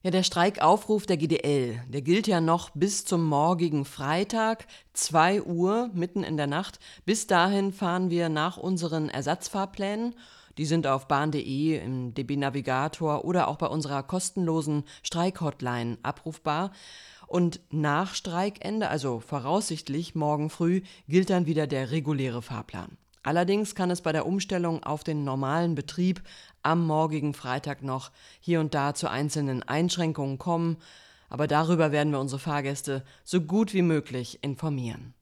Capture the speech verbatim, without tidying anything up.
Ja, der Streikaufruf der G D L, der gilt ja noch bis zum morgigen Freitag, zwei Uhr, mitten in der Nacht. Bis dahin fahren wir nach unseren Ersatzfahrplänen. Die sind auf bahn punkt de, im D B-Navigator oder auch bei unserer kostenlosen Streik-Hotline abrufbar. Und nach Streikende, also voraussichtlich morgen früh, gilt dann wieder der reguläre Fahrplan. Allerdings kann es bei der Umstellung auf den normalen Betrieb am morgigen Freitag noch hier und da zu einzelnen Einschränkungen kommen, aber darüber werden wir unsere Fahrgäste so gut wie möglich informieren.